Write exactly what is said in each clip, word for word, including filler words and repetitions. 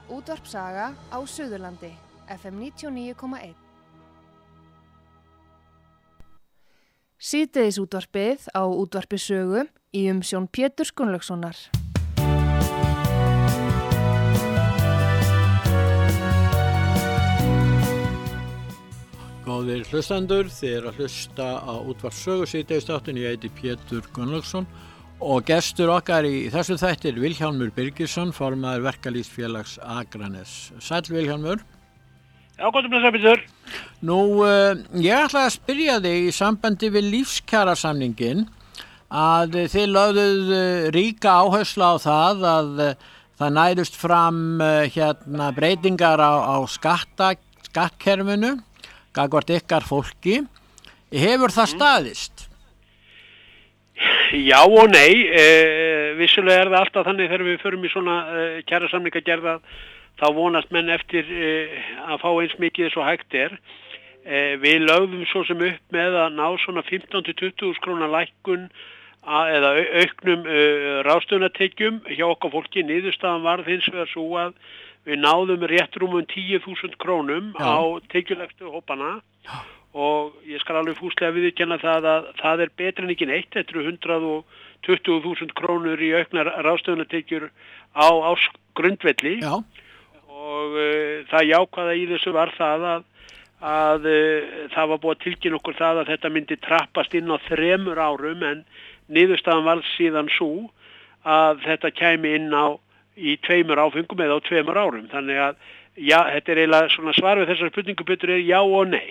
Útvarp Saga á Suðurlandi, F M níutíu og níu komma eitt. Síðdegis útvarpið á Útvarpi Sögu í umsjón Péturs Gunnlaugssonar. Góðir hlustendur, þið eru að hlusta á Útvarp Sögu síðdegisþáttinn. Ég heiti Pétur Gunnlaugsson og gestur okkar í þessu þætti er Vilhjálmur Birgisson, formaður Verkalýðsfélags Akraness. Sæll Vilhjálmur. Já, góðum blessa, Pétur. Nú, uh, ég ætla að spyrja þig í sambandi við lífskjarasamningin að þið lögðuð uh, ríka áherslu á það að uh, það næðust fram uh, hérna breytingar á, á skatta, skattkerfinu, gagnvart ykkar fólki. Hefur það staðist? Já og nei, eh, vissulega er það alltaf þannig þegar við förum í svona eh, kjarasamningagerð að þá vonast menn eftir eh, að fá eins mikið eins og hægt er. Eh, við lögðum svo sem upp með að ná svona fimmtán til tuttugu þúsund króna lækkun að, eða auknum eh, ráðstöfunartekjum hjá okkar fólki. Niðurstaðan varð hins vegar svo að við náðum rétt rúmum tíu þúsund krónum Já. á tekjulægstu hópana. Já. Og ég skal alveg fúslega viðurkenna það að það er betra en ekki neitt. Þetta eru hundrað tuttugu þúsund krónur í auknar ráðstöfunartekjur á ársgrundvelli. Já. Og uh, það jákvæða í þessu var það að, að uh, það var búið að tilkynna okkur það að þetta myndi trappast inn á þremur árum, en niðurstaðan var síðan svo að þetta kæmi inn á í tveimur áfengum eða á tveimur árum. Þannig að já, þetta er eiginlega svona svar við þessar spurningu, Pétur, er já og nei.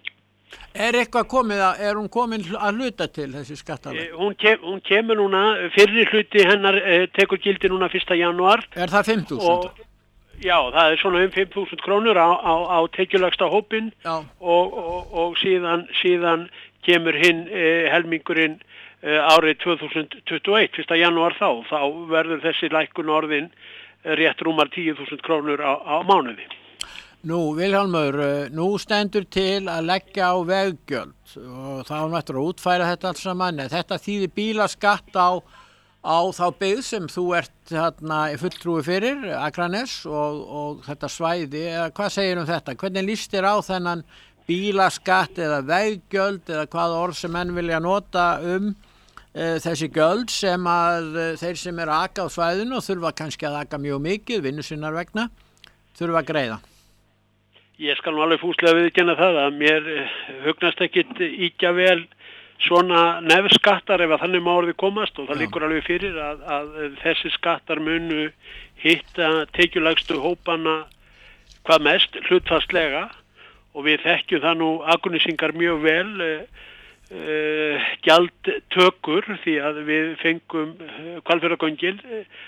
Er eitthvað komið að, er hún komin að hluta til þessi skattalækkun? Hún, kem, hún kemur núna, fyrri hluti hennar eh, tekur gildi núna fyrsta janúar. Er það fimm þúsund? Já, það er svona um fimm þúsund krónur á, á, á tekjulægsta hópinn og, og, og síðan, síðan kemur hinn eh, helmingurinn eh, árið tvö þúsund tuttugu og eitt, fyrsta janúar þá. Þá verður þessi lækkun orðin rétt rúmar tíu þúsund krónur á, á mánuði. Nú, Vilhjálmur, nú stendur til að leggja á veggjöld og þá er náttúrulega að útfæra þetta allt saman. Þetta þýðir bílaskatt á, á þá byggð sem þú ert þarna fulltrúi fyrir, Akraness og, og þetta svæði. Hvað segir um þetta? Hvernig líst þér á þennan bílaskatt eða veggjöld eða hvaða orð sem menn vilja nota um e, þessi gjöld sem að e, þeir sem eru að aka á svæðinu og þurfa kannski að aka mjög mikið vinnu sinnar vegna, þurfa að greiða? Ég skal nú alveg fúslega viðurkenna það að mér hugnast ekkit íkja vel svona nefnskattar ef að þannig má orðið komast, og það liggur alveg fyrir að, að þessi skattar munu hitta tekjulægstu hópana hvað mest hlutfallslega, og við þekkjum það nú Akurnesingar mjög vel uh, uh, gjaldtökur, því að við fengum uh, Hvalfjarðargöngin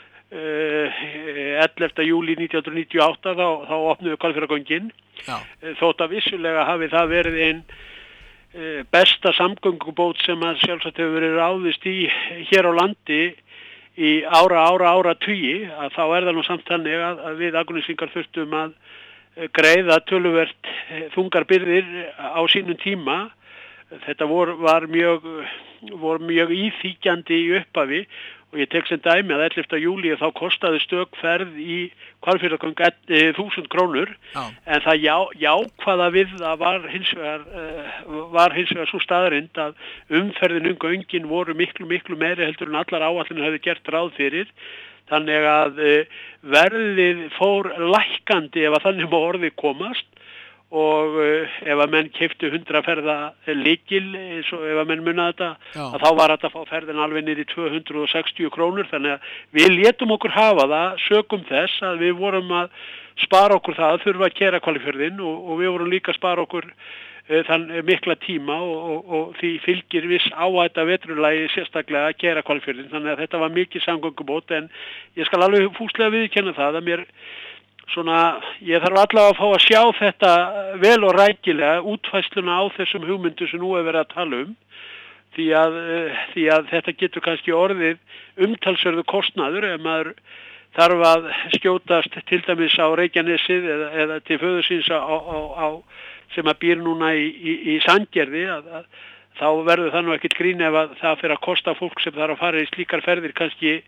Uh, ellefta júlí nítján hundruð níutíu og átta þá, þá opnuðu Hvalfjarðargöngin. uh, þótt að vissulega hafi það verið einn uh, besta samgöngubót sem að sjálfsagt hefur verið ráðist í hér á landi í ára, ára, ára tugi, að þá er það nú samt þannig að, að við Akurnesingar þurftum að uh, greiða töluvert uh, þungar byrðir á sínum tíma. Þetta vor, var mjög, vor mjög íþýkjandi í upphafi. Og ég tek sem dæmi að ellefta júlí þá kostaði stökkferð í Hvalfjarðargöng þúsund krónur, já. En það já, jákvæða við það var hins vegar, uh, var hins vegar svo staðarind að umferðin um göngin voru miklu, miklu meiri heldur en allar áætlanir hefði gert ráð fyrir. Þannig að uh, verðið fór lækkandi ef að þannig má orðið komast. Og uh, ef að menn keyptu hundrað ferða lykil, eins og ef að menn munna þetta, Já. Að þá var þetta að fá ferðin alveg niður í tvö hundruð og sextíu krónur, þannig að við létum okkur hafa það, sökum þess að við vorum að spara okkur það, þurfa að keyra Hvalfjörðinn og, og við vorum líka að spara okkur uh, þann mikla tíma og, og, og því fylgir viss áhætta vetrulagi sérstaklega að keyra Hvalfjörðinn, þannig að þetta var mikið samgöngubót, en ég skal alveg fúslega viðurkenna það að mér Svona, ég þarf allavega að fá að sjá þetta vel og rækilega, útfæsluna á þessum hugmyndu sem nú er verið að tala um, því að, því að þetta getur kannski orðið umtalsverðu kostnaður ef maður þarf að skjótast til dæmis á Reykjanesið eða, eða til föðursins á, á, á, sem að býr núna í, í, í Sandgerði, að, að, þá verður það nú ekkert grín ef að það fyrir að kosta fólk sem þarf að fara í slíkar ferðir kannski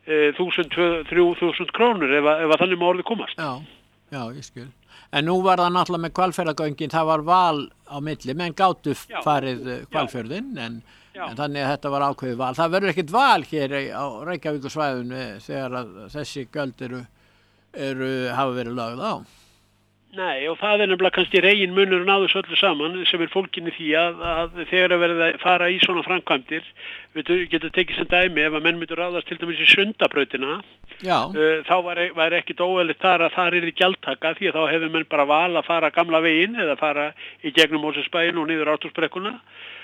þúsund, þrjú þúsund krónur ef, ef að þannig má orðið komast. Já, já, ég skil. En nú var það náttúrulega með Hvalfjarðargöngin, það var val á milli, menn gátu farið Hvalfjörðinn, en, en þannig að þetta var ákveðið val. Það verður ekkert val hér á Reykjavíkursvæðinu þegar að þessi gjöld eru, eru, hafa verið lögð á. Nei, og það er nefnilega kannski regin munurinn á þessu öllu saman sem er fólkinni því að, að þegar að verða að fara í svona framkvæmdir, við getum tekið sem dæmi ef að menn myndur ráðast til dæmis í Sundabrautina, uh, þá var, var ekkit óeðlilegt þar að þar er í gjaldtaka því að þá hefur menn bara val að fara gamla veginn eða fara í gegnum Mosfellsbæinn og niður Ártúnsbrekkuna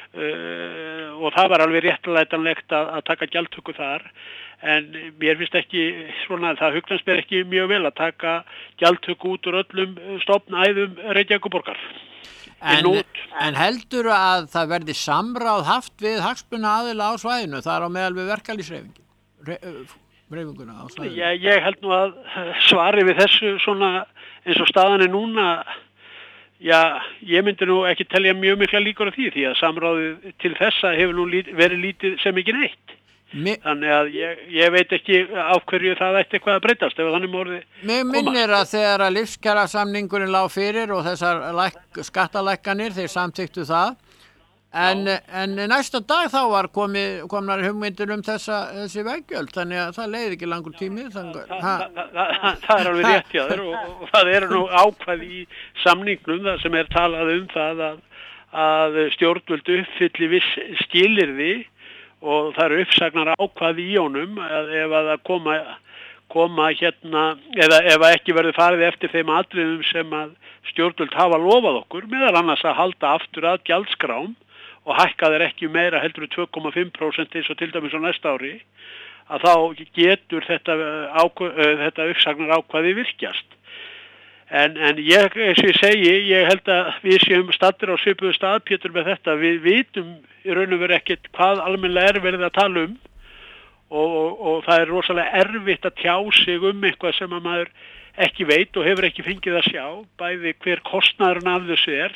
uh, og það var alveg réttlætanlegt að, að taka gjaldtöku þar. En mér finnst ekki svona, það hugnast mér ekki mjög vel að taka gjaldtöku út úr öllum stofnæðum Reykjavíkurborgar. En, en heldur að það verði samráð haft við hagsmuna aðila á svæðinu, það er á meðal við verkalýshreyfinguna á svæðinu? Ég, ég held nú að svari við þessu svona eins og staðan er núna, já, ég myndi nú ekki telja mjög mikla líkur af því, því að samráðið til þessa hefur nú lít, verið lítið sem ekki neitt. Mi Þannig að ég, ég veit ekki af hverju það ætti eitthvað að breytast ef þannig morði koma. Mér minnir að þegar að lífskjarasamningurinn lá fyrir og þessar skattalækkanir, þeir samþyktu það, en, en næsta dag þá var komi, komnar hugmyndir um þessa, þessi veggjöld, þannig að það leiði ekki langur tími. Þannig, Þa, það, það, það, það er alveg rétt hjá þér og, og það er nú ákvað í samningnum það sem er talað um það að, að stjórnvöld uppfylli viss skilyrði og það eru uppsagnar ákvað í honum að ef að það koma, koma hérna, eða ef ekki verður farið eftir þeim atriðum sem að stjórnvöld hafa lofað okkur, meðal annars að halda aftur að gjaldskrám og hækka þeir ekki meira heldur tvö komma fimm prósent eins og til dæmis á næsta ári, að þá getur þetta, ákvæð, þetta uppsagnar ákvæði virkjast. En, en ég, eins og ég segi, ég held að við séum staddir á svipuðu stað, Pétur, með þetta. Við vitum í raun og veru ekkert hvað almennilega er verið að tala um og, og, og það er rosalega erfitt að tjá sig um eitthvað sem að maður ekki veit og hefur ekki fengið að sjá, bæði hver kostnaðurinn af þessu er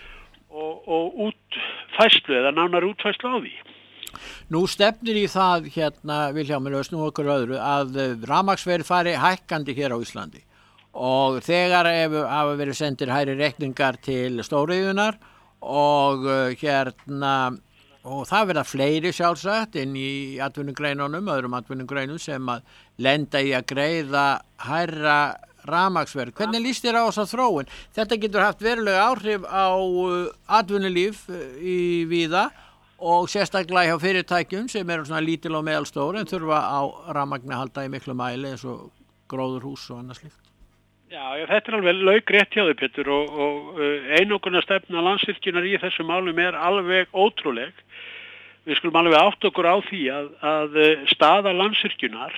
og, og útfæslu eða nánar útfæslu á því. Nú stefnir í það, hérna, Vilhjálmur, og snú okkur öðru, að rafmagnsverð fari hækkandi hér á Íslandi. Og þegar hafa verið sendir hæri reikningar til stóriðjunar og hérna og það verða fleiri sjálfsagt inn í atvinnugreinunum, öðrum atvinnugreinum sem að lenda í að greiða hærra rafmagnsverð. Hvernig líst þér á þessa þróun? Þetta getur haft verulega áhrif á atvinnulíf í víða og sérstaklega hjá fyrirtækjum sem eru svona lítil og meðalstór en þurfa á rafmagni að halda í miklu mæli eins og gróðurhús og annað slíkt. Já, já, þetta er alveg laukrétt hjá þig, Pétur, og, og einokuna stefna Landsvirkjunar í þessu málum er alveg ótrúleg. Við skulum alveg átt okkur á því að, að staða Landsvirkjunar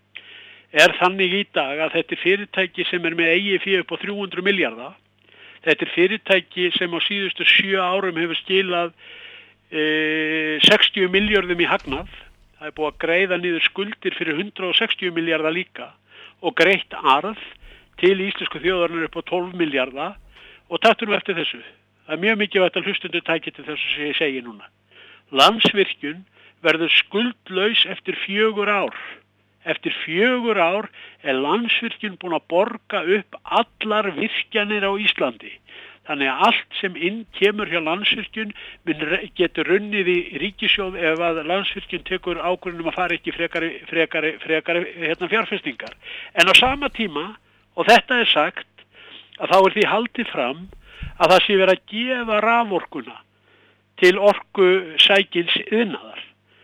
er þannig í dag að þetta er fyrirtæki sem er með eigið fé upp á þrjú hundruð milljarða. Þetta er fyrirtæki sem á síðustu sjö árum hefur skilað e, sextíu milljörðum í hagnað. Það er búið að greiða niður skuldir fyrir hundrað og sextíu milljarða líka og greitt arð til íslensku þjóðarinnar upp á tólf milljarða og taktu nú eftir þessu. Það er mjög mikilvægt að hlustundur tæki til þessu sem ég segi núna. Landsvirkjun verður skuldlaus eftir fjögur ár. Eftir fjögur ár er Landsvirkjun búin að borga upp allar virkjanir á Íslandi. Þannig að allt sem inn kemur hjá Landsvirkjun getur runnið í ríkissjóð ef að Landsvirkjun tekur ákvörðun um að fara ekki frekari, frekari, frekari hérna, fjárfestingar. En á sama tíma, og þetta er sagt, að þá er því haldið fram að það sé verið að gefa raforkuna til orku sækins iðnaðar.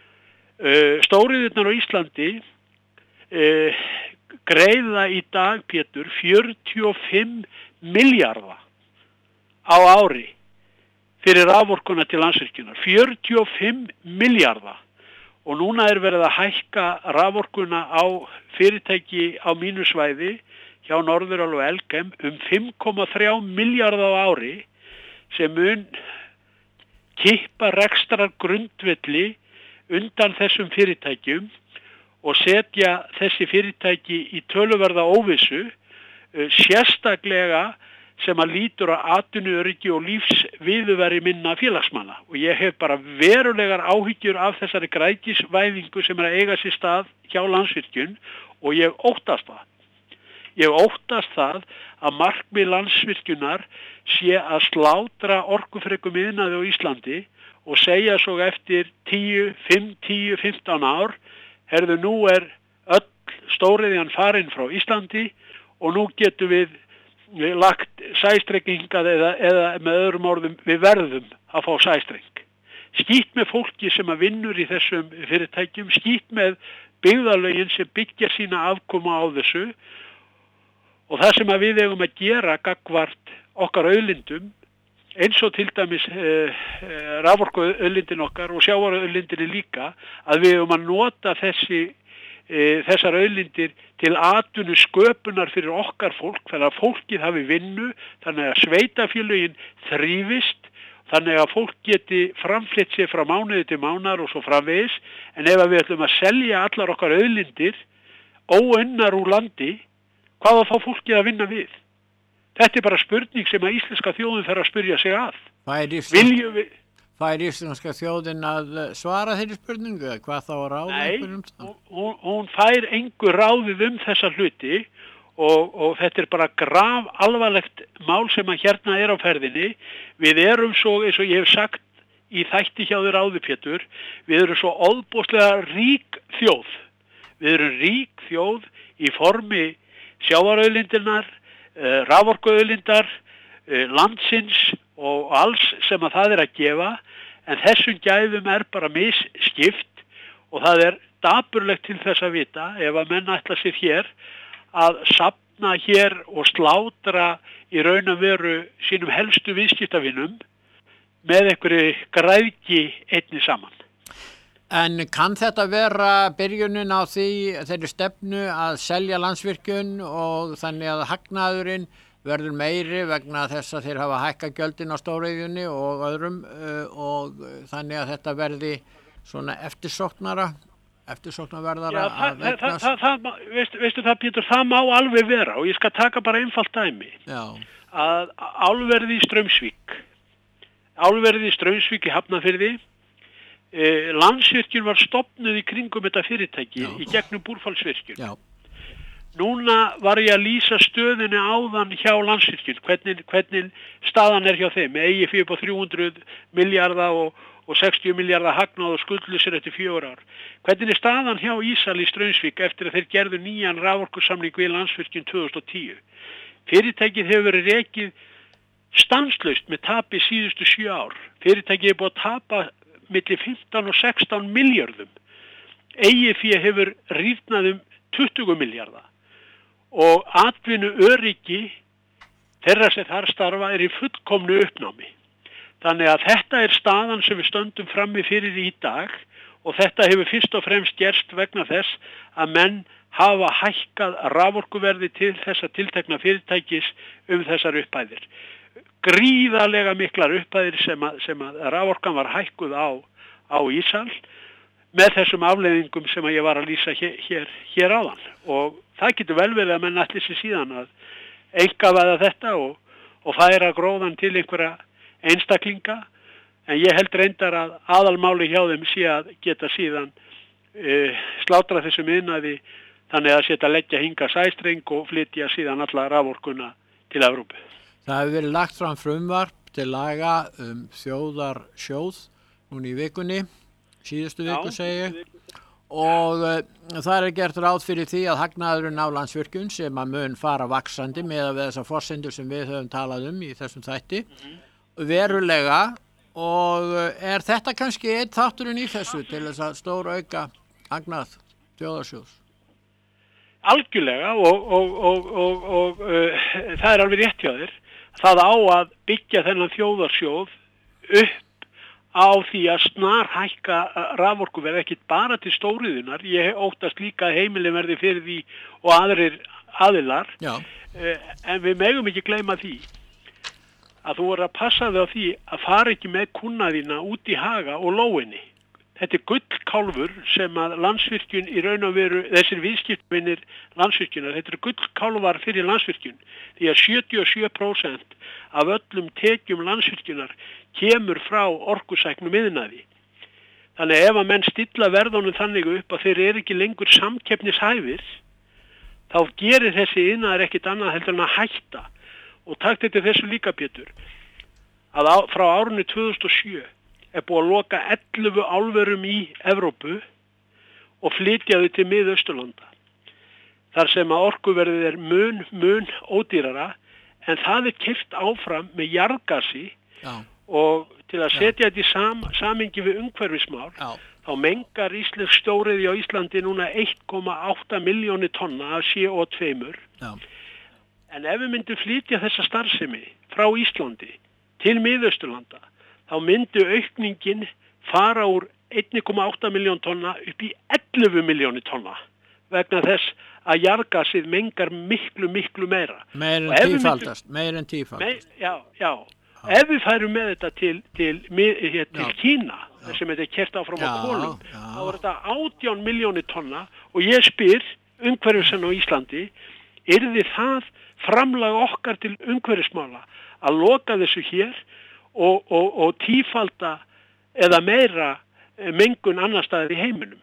Uh, Stóriðurnar á Íslandi uh, greiða í dag, Pétur, fjörutíu og fimm milljarða á ári fyrir raforkuna til Landsvirkjunar. fjörutíu og fimm milljarða. Og núna er verið að hækka raforkuna á fyrirtæki á mínu svæði hjá Norðurál og Elkem um fimm komma þrjá milljarða á ári sem mun kippa rekstrar grundvelli undan þessum fyrirtækjum og setja þessi fyrirtæki í töluverða óvissu, sérstaklega sem að lítur á atvinnuöryggi og lífsviðurværi minna félagsmanna. Og ég hef bara verulegar áhyggjur af þessari græðgisvæðingu sem er að eiga sér stað hjá Landsvirkjun og ég óttast það. Ég óttast það að markmið Landsvirkjunar sé að slátra orkufrekum iðnaði á Íslandi og segja svo eftir tíu, fimm, tíu, fimmtán ár, herðu nú er öll stóriðjan farin frá Íslandi og nú getum við lagt sæstrengingað eða, eða með öðrum orðum við verðum að fá sæstreng. Skýtt með fólki sem að vinnur í þessum fyrirtækjum, skýtt með byggðarlögin sem byggja sína afkoma á þessu og það sem að við eigum að gera gagnvart okkar auðlindum eins og til dæmis eh, eh, raforkuauðlindin okkar og sjávarauðlindinni líka að við eigum að nota þessi þessar auðlindir til atvinnu sköpunar fyrir okkar fólk, þannig að fólkið hafi vinnu, þannig að sveitafélögin þrífist, þannig að fólk geti framflytt sér frá mánuði til mánar og svo framvegis, en ef við ætlum að selja allar okkar auðlindir óunnar úr landi, hvað á þá fólkið að vinna við? Þetta er bara spurning sem að íslenska þjóðin þarf að spyrja sig að. Viljum við Fær íslenska þjóðin að svara þeirri spurningu? Hvað þá að ráða einhverjum um það? Nei, hún, hún fær engu ráðið um þessa hluti og, og þetta er bara graf alvarlegt mál sem að hérna er á ferðinni. Við erum svo, eins og ég hef sagt í þætti hjá þér áður Pétur, við erum svo óðbóðslega rík þjóð. Við erum rík þjóð í formi sjávarauðlindirnar, eh, raforkuauðlindar, eh, landsins og alls sem að það er að gefa, en þessum gæðum er bara misskipt og það er dapurlegt til þess að vita ef að menn ætla sér hér að safna hér og slátra í raun og veru sínum helstu viðskiptavinum með einhverju græðgi einni saman. En kann þetta vera byrjunin á því þeirri stefnu að selja Landsvirkjun og þannig að hagnaðurinn verður meiri vegna þess að þeir hafa hækkað gjöldin á stóriðjunni og öðrum uh, og þannig að þetta verði svona eftirsóknara, eftirsóknarverðara Já, að það, vegnast? það, það, það, veistu, veistu það Pétur, það má alveg vera og ég skal taka bara einfalt dæmi. Já. Að álverði í Straumsvík, álverði í Straumsvík í Hafnarfirði, eh, Landsvirkjun var stofnuð í kringum þetta fyrirtæki Já. Í gegnum Búrfellsvirkjun. Já. Núna var ég að lýsa stöðinu áðan hjá Landsvirkjun, hvernig, hvernig staðan er hjá þeim, með eigi fyrir upp á þrjú hundruð milljarða og, og sextíu milljarða hagnað og skuldlausir eftir fjögur ár. Hvernig er staðan hjá Ísal í Straumsvík eftir að þeir gerðu nýjan raforkusamning við Landsvirkjun tvö þúsund og tíu? Fyrirtækið hefur verið rekið stanslaust með tapi síðustu sjö ár. Fyrirtækið er búið að tapa milli fimmtán og sextán miljörðum. Eigi fyrir hefur rýrnað um tuttugu milljarða. Og atvinnu öryggi þeirra sem þar starfa er í fullkomnu uppnámi. Þannig að þetta er staðan sem við stöndum frammi fyrir í dag og þetta hefur fyrst og fremst gerst vegna þess að menn hafa hækkað raforkuverði til þessa tiltekna fyrirtækis um þessar upphæðir. Gríðarlega miklar upphæðir sem að, sem að raforkan var hækkuð á, á Ísal með þessum afleiðingum sem að ég var að lýsa hér, hér, hér áðan og það getur vel verið að menn ætli sér síðan að einkavæða þetta og, og færa gróðan til einhverja einstaklinga en ég held reyndar að aðalmáli hjá þeim sé að geta síðan e, slátra þessum iðnaði þannig að setja leggja hinga sæstreng og flytja síðan alla raforkuna til Evrópu. Það hefur verið lagt fram frumvarp til laga um þjóðarsjóð núna í vikunni, síðustu viku segi ég. Og uh, það er gert ráð fyrir því að hagnaðurinn á Landsvirkjun sem að mun fara vaxandi með að við þessar forsendur sem við höfum talað um í þessum þætti mm-hmm. verulega og er þetta kannski einn þátturinn í þessu til þess að stór auka hagnað þjóðarsjóðs? Algjörlega og, og, og, og, og uh, það er alveg rétt hjá þér. Það á að byggja þennan þjóðarsjóð upp á því að snar hækka raforkuverð ekki bara til stóriðunar. Ég óttast líka að heimilin verði fyrir því og aðrir aðilar. Já. En við megum ekki gleyma því að þú er að passa þig á því að fara ekki með kúnnaðina út í haga og lóinni. þetta er gullkálfur sem að Landsvirkjun í raun og veru, þessir viðskiptvinir Landsvirkjunar, þetta er gullkálfar fyrir Landsvirkjun, því að sjötíu og sjö prósent af öllum tekjum Landsvirkjunar kemur frá orkusæknum iðnaði. Þannig ef að menn stilla verðunum þannig upp að þeir eru ekki lengur samkeppnishæfir, þá gerir þessi iðnaður ekkit annað heldur en að hætta. Og takt þetta þessu líka, Pétur, að á, frá árinu tvö þúsund og sjö er búið að loka ellefu álverum í Evrópu og flytja þau til Mið-Austurlanda. Þar sem að orkuverðið er mun, mun ódýrara, en það er keypt áfram með jarðgasi og til að setja þetta í sam, samhengi við umhverfismál, Já. þá mengar íslensk stóriðja á Íslandi núna eitt komma átta milljónir tonna af C O tvö. Já. En ef við myndum flytja þessa starfsemi frá Íslandi til Mið-Austurlanda, þá myndi aukningin fara úr eitt komma átta milljón tonna upp í ellefu milljónir tonna vegna þess að jarðgasið mengar miklu, miklu meira. Meir en tífaldast, myndum, meir en tífaldast. Meir, já, já. Já. Ef við færum með þetta til, til, til, til Kína, þar sem þetta er kert áfram á kolum, þá er þetta átján milljónir tonna og ég spyr umhverfisenn á Íslandi, yrði það framlag okkar til umhverfismála að loka þessu hér og, og, og tífalda eða meira mengun annar staðar í heiminum?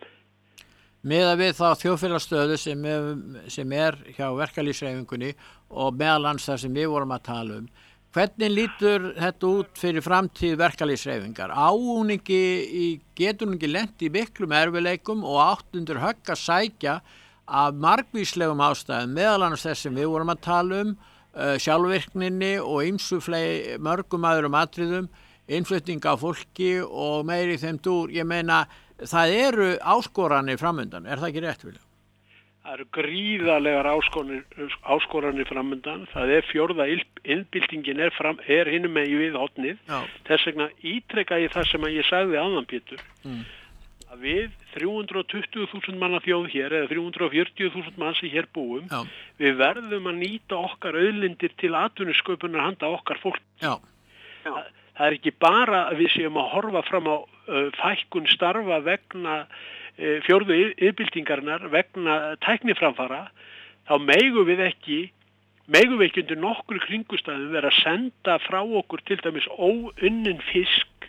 Miðað við þá þjóðfélagsstöðu sem er, sem er hjá verkalýðshreyfingunni og meðal annars það sem við vorum að tala um, hvernig lítur þetta út fyrir framtíð verkalýðshreyfingar? Á hún ekki, getur hún ekki lent í miklum erfiðleikum og átt undir högg að sækja af margvíslegum ástæðum, meðal annars þess sem við vorum að tala um, uh, sjálfvirkninni og ýmsu flei mörgum öðrum atriðum, innflutninga á fólki og meiri þeim dúr. Ég meina, það eru áskoranir framundan, er það ekki rétt, Vilja? Það eru gríðarlegar áskoranir, áskoranir framundan, það er fjórða innbyltingin er, fram, er hinum með í við hotnið, þess vegna ítreka ég það sem ég sagði áðan, Pétur, mm. að við þrjú hundruð og tuttugu þúsund manna þjóð hér eða þrjú hundruð og fjörutíu þúsund mann sem hér búum, Já. við verðum að nýta okkar auðlindir til atvinnusköpunar handa okkar fólk. Já. Já. Það, það er ekki bara að við séum að horfa fram á uh, fækkun starfa vegna uh, fjórðu yfirbyltingarinnar, vegna tækniframfara, þá megum við ekki megum við ekki undir nokkru kringustæðum vera að senda frá okkur til dæmis óunnin fisk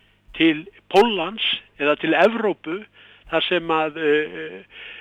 til Póllands eða til Evrópu, þar sem að uh,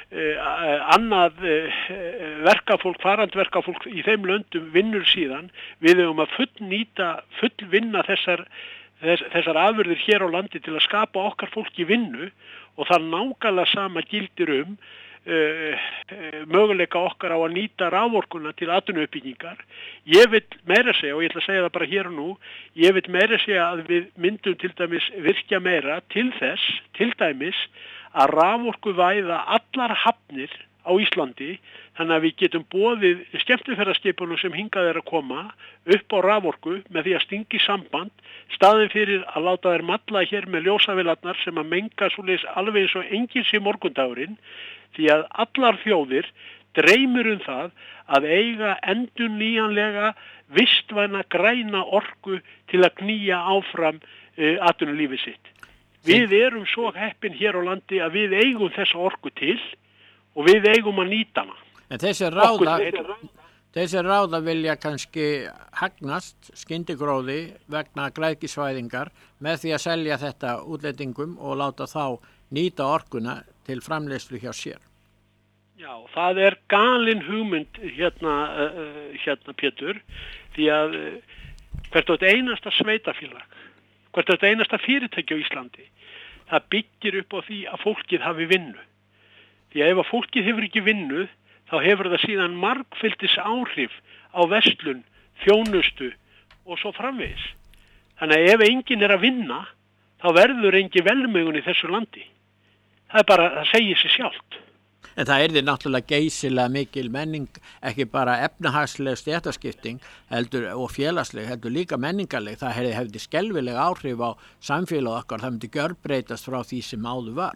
uh, annað uh, verkafólk, farandverkafólk í þeim löndum vinnur síðan. Við höfum að fullnýta, fullvinna þessar, þess, þessar afurðir hér á landi til að skapa okkar fólki vinnu og það nákvæmlega sama gildir um Uh, möguleika okkar á að nýta raforkuna til atvinnuuppbyggingar. Ég vil meira segja, og ég ætla að segja það bara hér og nú, ég vil meira segja að við myndum til dæmis virkja meira til þess, til dæmis að raforku væða allar hafnir á Íslandi, þannig að við getum boðið skemmtiferðaskipunum sem hingað er að koma upp á raforku með því að stingi samband, staðin fyrir að láta þær malla hér með ljósavélarnar sem að menga svoleiðis alveg eins og enginn sé morgundagurinn, því að allar þjóðir dreymir um það að eiga endurnýjanlega vistvæna græna orku til að knýja áfram uh, atvinnulífið sitt. Við erum svo heppin hér á landi að við eigum þessa orku til og við eigum að nýta hana. En þessi ráða, þessi ráða vilja kannski hagnast skyndigróði vegna græðgisvæðingar með því að selja þetta útlendingum og láta þá nýta orkuna til framleiðslu hjá sér. Já, það er galin hugmynd hérna, uh, hérna Pétur, því að uh, hvert og einasta sveitafélag, hvert og einasta fyrirtæki á Íslandi, það byggir upp á því að fólkið hafi vinnu. Því að ef að fólkið hefur ekki vinnu, þá hefur það síðan margfildis áhrif á verslun, þjónustu og svo framvegis. Þannig að ef enginn er að vinna, þá verður engin velmegun í þessu landi. Það er bara, það segir sig sjálft. En það er því náttúrulega geysilega mikil menning, ekki bara efnahagsleg stéttaskipting heldur, og félagsleg, heldur líka menningarleg. Það hefði, hefði skelfileg áhrif á samfélag okkar, það myndi gjörbreytast frá því sem áður var.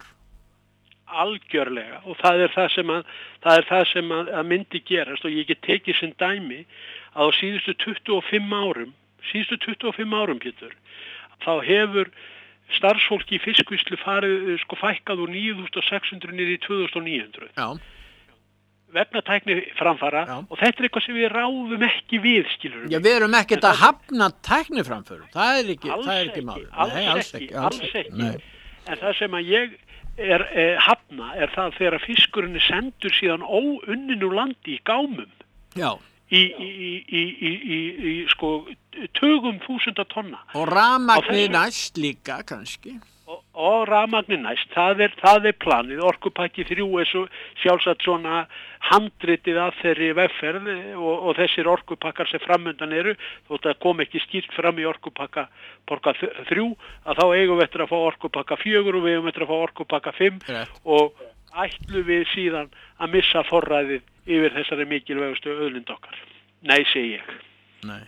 Algjörlega, og það er það sem að, það er það sem að, að myndi gerast, og ég get tekið sem dæmi að á síðustu tuttugu og fimm árum, síðustu tuttugu og fimm árum, Pétur, þá hefur starfsfólki í fiskvinnslu farið sko fækkað úr níu þúsund sex hundruð niður í tvö þúsund níu hundruð. Já. Vegna tækni framfara Já. Og þetta er eitthvað sem við ráðum ekki við, skilur við. Já, við erum ekkert að hafna tækni framförum. Það er ekki, það er ekki málið. Alls Nei, alls ekki, ekki, alls ekki. Alls ekki. En það sem að ég er eh, hafna er það þegar fiskurinn er sendur síðan óunnin úr landi í gámum. Já. Í, í, í, í, í, í, í sko tugum þúsunda tonna. Og rafmagnið næst líka kannski. Og, og rafmagnið næst, það er, það er planið. Orkupakki þrjú er svo sjálfsagt svona handritið að þeirri vegferð og, og þessir orkupakkar sem framundan eru, þótt að kom ekki skýrt fram í orkupakka þrjú, að þá eigum við eftir að fá orkupakka fjögur og við eigum eftir að fá orkupakka fimm Rétt. Og ætlu við síðan að missa forræðið yfir þessari mikilvægustu auðlind okkar. Nei, segi ég. Nei.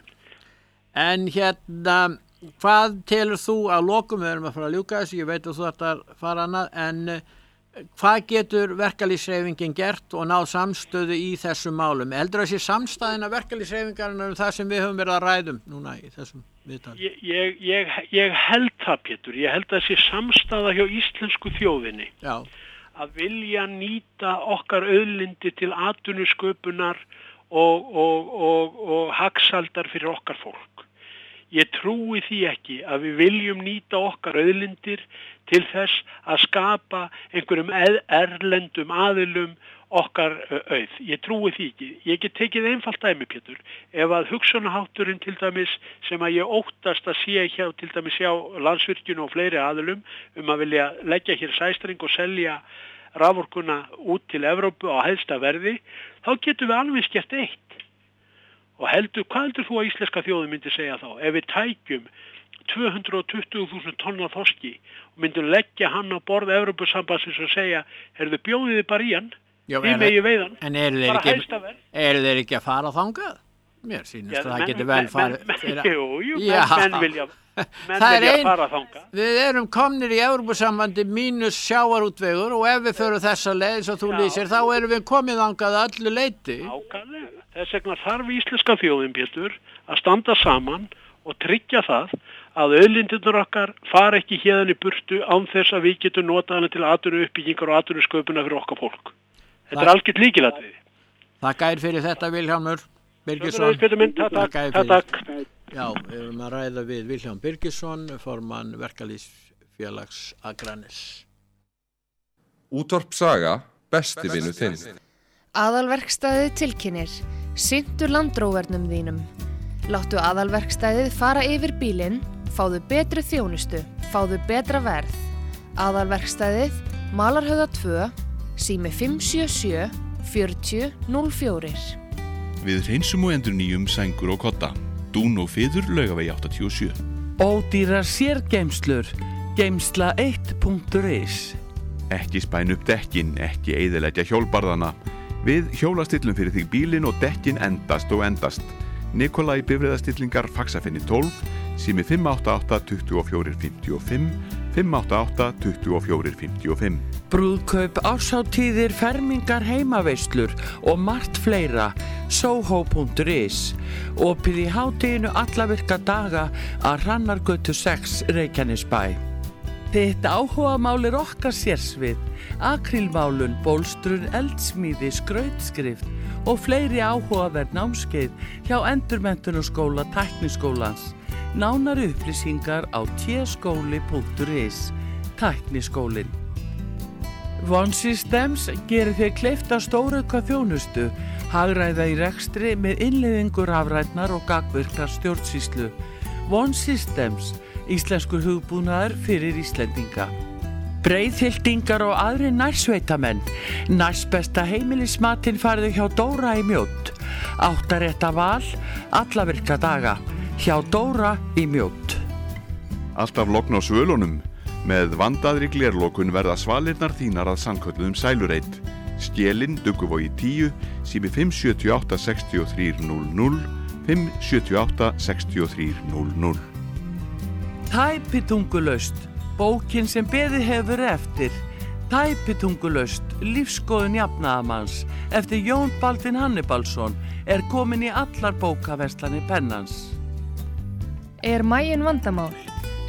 En hérna, hvað telur þú að lokum, við erum að fara að ljúka þessu, ég veit að þú ert að fara annað, en hvað getur verkalýðshreyfingin gert og náð samstöðu í þessum málum? Heldur það sé samstæðin að verkalýðshreyfingarinn um það sem við höfum verið að ræðum núna í þessum viðtali? Ég, ég, ég, ég held það, Pétur. Ég held að það sé samstæða hjá íslensku þjóðinni. Já. Að vilja nýta okkar auðlindi til atvinnusköpunar og, og, og, og hagsaldar fyrir okkar fólk. Ég trúi því ekki að við viljum nýta okkar auðlindir til þess að skapa einhverjum erlendum aðilum okkar auð. Ég trúi því ekki. Ég get tekið einfalt dæmi, Pétur. Ef að hugsunahátturinn til dæmis sem að ég óttast að sé hjá til dæmis hjá Landsvirkjun og fleiri aðilum um að vilja leggja hér sæstring og selja raforkuna út til Evrópu á hæsta verði, þá getum við alveg skert eitt. Og heldur, hvað heldur þú að íslenska þjóðin myndi segja þá? Ef við tækjum tvö hundruð tuttugu þúsund tonna þorski og myndum leggja hann á borð Evrópusambandsins og segja, heyrðu, bjóðið þið bara í hann, þið megi veiðan, bara hæsta verð. Eru þeir ekki að fara þangað? Mér sýnist að það getur vel farið. Jú, jú, menn vilja, menn vilja fara þangað. Við erum komnir í Evrópusambandi mínus sjávarútvegur og ef við förum þessa leið svo þú lýsir, þá erum við komið þangað að öllu leyti. Ákaflega. Þess vegna þarf íslenska þjóðin, Pétur, að standa saman og tryggja það að auðlindirnar okkar fara ekki héðan í burtu án þess að við getum notað hana til atvinnu uppbyggingar og atvinnu sköpunar fyrir okkar fólk. Þetta er algjört lykilatriði. Þakka þér fyrir þetta, Vilhjálmur Birgisson. Takk, takk. Já, við erum að ræða við Vilhjálm Birgisson, formann Verkalýðsfélags Akraness. Útvarp Saga, besti vinur þinn. Aðalverkstæðið tilkynnir. Sinntu landróvernum þínum. Láttu aðalverkstæðið fara yfir bílinn, fáðu betri þjónustu, fáðu betra verð. Aðalverkstæðið, Malarhöfða tvö, sími fimm sjö sjö, fjörutíu, núll fjögur. Við hreinsum og endurnýjum sængur og kodda. Dún og fiður Laugavegi áttatíu og sjö. Ódýrar sérgeymslur. Geymsla eitt punktur is. Ekki spæn upp dekkin, ekki eyðileggja hjólbarðana. Við hjólastillum fyrir þig bílinn og dekkin endast og endast. Nikolai bifreiðastillingar Faxafinni tólf, sími fimm átta átta, tuttugu og fjögur, fimmtíu og fimm, fimm átta átta, tuttugu og fjögur, fimmtíu og fimm. Brúðkaup, árshátíðir, fermingar, heimaveislur og margt fleira. Soho punktur is. Opið í hádeginu alla virka daga að Hrannargötu sex, Reykjanesbæ. Þitt áhugamál er okkar sérsvið, akrílmálun, bólstrun, eldsmíði, skrautskrift og fleiri áhugaverð námskeið hjá Endurmenntunarskóla Tækniskólans. Nánari upplýsingar á t skóli punktur is. Tækniskólinn. One Systems gerir þér kleift að stórauka þjónustu, hagræða í rekstri með innleiðingu rafrænnar og gagnvirkrar stjórnsýslu. One Systems, íslenskur hugbúnaður fyrir Íslendinga. Breiðhyltingar og aðri nærsveitamenn. Nærsbesta heimilismatinn farðu hjá Dóra í Mjódd. Áttarétta val, alla virka daga. Hjá Dóra í Mjódd. Alltaf logn á svölunum. Með vandaðri glerlokun verða svalirnar þínar að sannkölluðum sælureit. Skélin Dugguvogi tíu, sími fimm sjö átta, sex þrjú núll núll, fimm sjö átta, sex þrjú núll núll. Tæpitungulaust, bókin sem beðið hefur eftir. Tæpitungulaust, lífskoðun jafnaðamanns, eftir Jón Baldvin Hannibalsson, er komin í allar bókaverslanir pennans. Er maginn vandamál?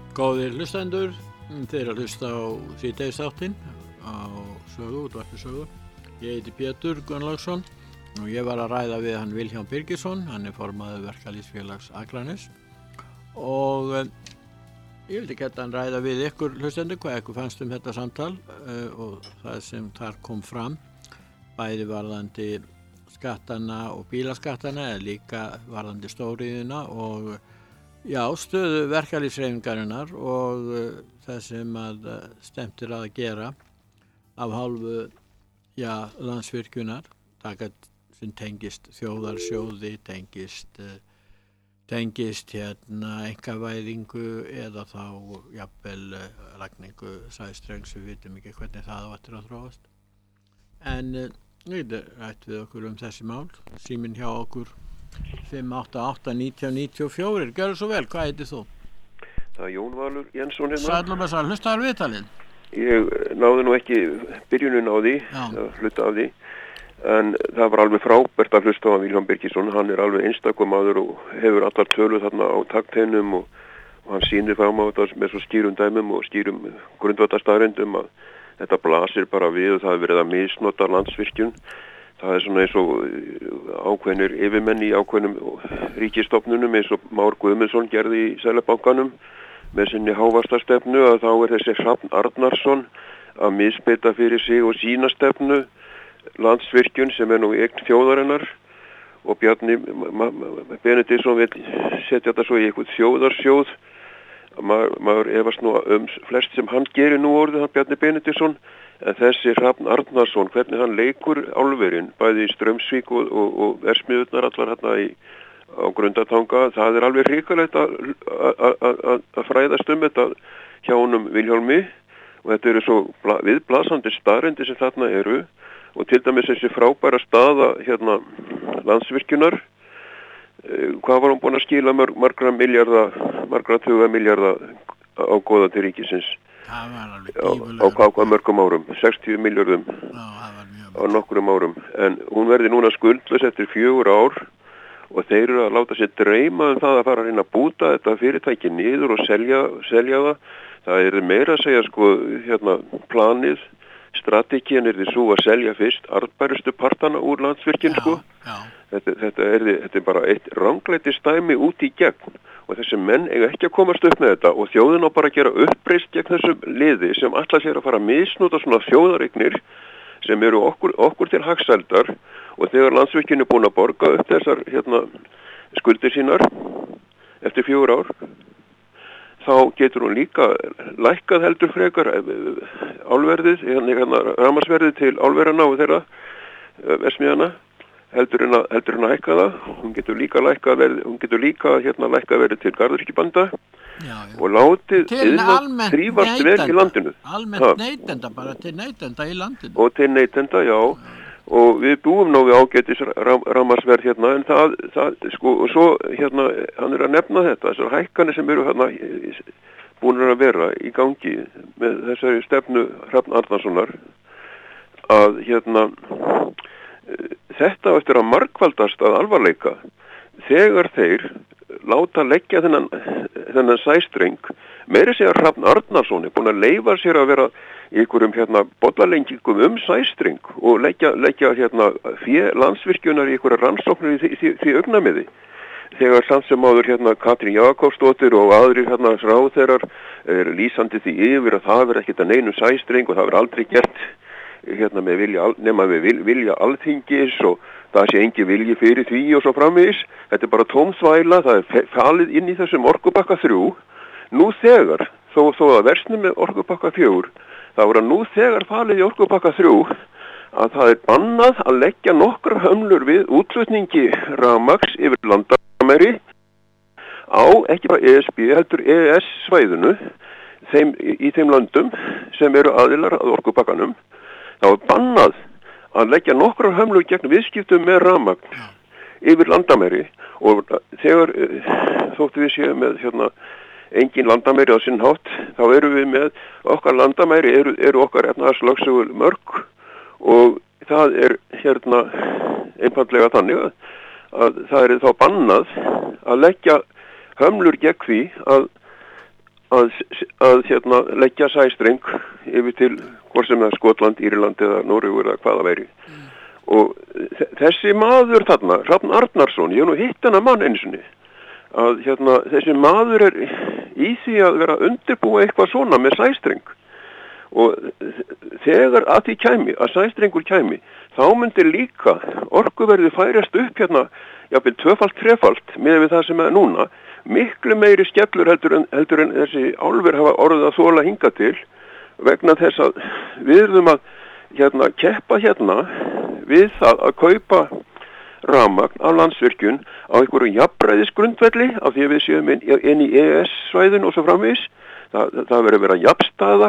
Góðir hlustendur, þeir að hlusta á síðdegisþáttinn á sögu, útvarpi sögu. Ég heiti Pétur Gunnlaugsson og ég var að ræða við hann Vilhjálm Birgisson, hann er formaður Verkalýðsfélags Akraness og um, ég vildi geta hann ræða við ykkur hlustendur hvað ykkur fannst um þetta samtal uh, og það sem þar kom fram, bæði varðandi skattana og bílaskattana eða líka varðandi stóriðuna og já, stöðu verkalýðshreyfingarinnar og uh, það sem að uh, stefnt er að gera af hálfu já, Landsvirkjunar, taka sem tengist þjóðarsjóði, tengist uh, tengist hérna einkavæðingu eða þá jafnvel uh, lagningu sæstrengs, við vitum ekki hvernig það á eftir að þróast. En uh, við rætt við okkur um þessi mál, síminn hjá okkur fimm átta átta nítján níutíu og fjögur, gjörðu svo vel, hvað heitir þú? Það er Jón Valur Jensson hérna. Sæll og blessaður, hlustaðu viðtalið? Ég náði nú ekki byrjunin á því, hluta af því, en það var alveg frábært að hlusta á Vilhjálm Birgisson, hann er alveg einstakur maður og hefur allar tölur þarna á takteinum og, og hann sýnir fram á þetta með svo skýrum dæmum og skýrum grundvallarstaðreyndum að þetta blasir bara við og það er verið að misnota Landsvirkjun. Það er svona eins og ákveðnir yfirmenn í ákveðnum ríkisstofnunum eins og Már Guðmundsson gerði í Seðlabankanum með sinni hávaxtastefnu að þá er þessi Hrafn Arnarsson að misbeita fyrir sig og sína stefnu Landsvirkjun sem er nú eign þjóðarinnar og Bjarni Benediktsson vil setja þetta svo í eitthvað þjóðarsjóð. Maður, maður efast nú um flest sem hann gerir nú orðið, hann Bjarni Benediktsson. En þessi Hrafn Arnarsson, hvernig hann leikur álverin, bæði í Straumsvík og, og, og versmiðurnar allar hérna í, á Grundartanga, það er alveg hrikalegt að, að, að, að fræðast um þetta hjá honum Vilhjálmi og þetta eru svo viðblasandi staðreyndir sem þarna eru og til dæmis þessi frábæra staða hérna Landsvirkjunar, hvað var hún búin að skila marg, margra miljarda, margra tuga miljarda á góða til ríkisins? Það var alveg á, á hvað, hvað mörgum árum, sextíu milljörðum á nokkrum árum, en hún verði núna skuldlaus eftir fjögur ár og þeir eru að láta sér dreyma um það að fara að reyna að búta þetta fyrirtæki niður og selja, selja það. Það er meira að segja sko hérna planið, strategían er því svo að selja fyrst arðbærustu partana úr Landsvirkjun sko. Já. Þetta, þetta, er, þetta er bara eitt ranglæti stæmi út í gegn og þessi menn eiga ekki að komast upp með þetta og þjóðin á bara að gera uppreist gegn þessum liði sem allar sér að fara að misnota svona þjóðareignir sem eru okkur, okkur til hagsældar og þegar Landsvirkjun er búin að borga upp þessar hérna, skuldir sínar eftir fjögur ár þá getur hún líka lækkað heldur frekar álverðið, hérna rafmagnsverðið til álverðana og þeirra versmiðjana heldur en að, heldur en að hækka það. Hún getur líka lækka verið, hún getur líka hérna lækka verið til garðyrkjubænda og látið iðnað þrífast vel í landinu. Almennt neytenda, bara til neytenda í landinu. Og til neytenda, já. Og við búum ná við ágætis rafmagnsverð hérna, en það, það, sko, og svo hérna, hann er að nefna þetta, þessar hækkanir sem eru hérna búin að vera í gangi með þessari stefnu Hrafn Arnarssonar, að hérna, þetta eftir að margfaldast að alvarleika þegar þeir láta leggja þennan, þennan sæstreng meiri segja Hrafn Arnarsson er búin að leyfa sér að vera í einhverjum hérna bollalengingum um sæstreng og leggja, leggja hérna fjö Landsvirkjunar í einhverja rannsóknir í því, því, því augnamiði þegar samt sem áður hérna Katrín Jakobsdóttir og aðrir hérna ráðherrar er lýsandi því yfir að það verður ekkert að neinu sæstreng og það verður aldrei gert hérna með vilja, nema við vil, vilja alþingis og það sé engi vilji fyrir því og svo framvegis. Þetta er bara tómþvæla, það er falið inn í þessum orkupakka þrjú. Nú þegar, þó, þó að versni með orkupakka fjögur, þá er að nú þegar falið í orkupakka þrjú að það er bannað að leggja nokkra hömlur við útflutningi rafmagns yfir landamæri á ekki bara E S B heldur E E S svæðinu þeim, í þeim löndum sem eru aðilar að orkupakkanum. Það var bannað að leggja nokkrar hömlur gegn viðskiptum með rafmagn yfir landamæri og þegar þóttu við séum með hérna, engin landamæri á sinn hátt, þá eru við með okkar landamæri, eru, eru okkar efnahagslögsögu mörg og það er hérna einfaldlega þannig að það er þá bannað að leggja hömlur gegn því að að, að hérna, leggja sæstreng yfir til hvort sem er Skotland, Írland eða Noregur eða hvaða væri. Mm. Og þessi maður þarna, Hrafn Arnarsson, ég hef nú hitt hennar mann einu sinni, að hérna, þessi maður er í því að vera að undirbúa eitthvað svona með sæstreng. Og þegar að því kæmi, að sæstrengur kæmi, þá myndi líka orkuverði færast upp hérna, jafnvel tvöfalt, trefalt, með við það sem er núna, miklu meiri skellur heldur en, heldur en þessi álver hafa orðið að þola hinga til, vegna þess að við erum að hérna, keppa hérna við það að kaupa rafmagn af Landsvirkjun á einhverju jafnræðisgrundvelli af því að við séum inn, inn í E E S-svæðin og svo framvegis. Það, það verður að vera jafnstaða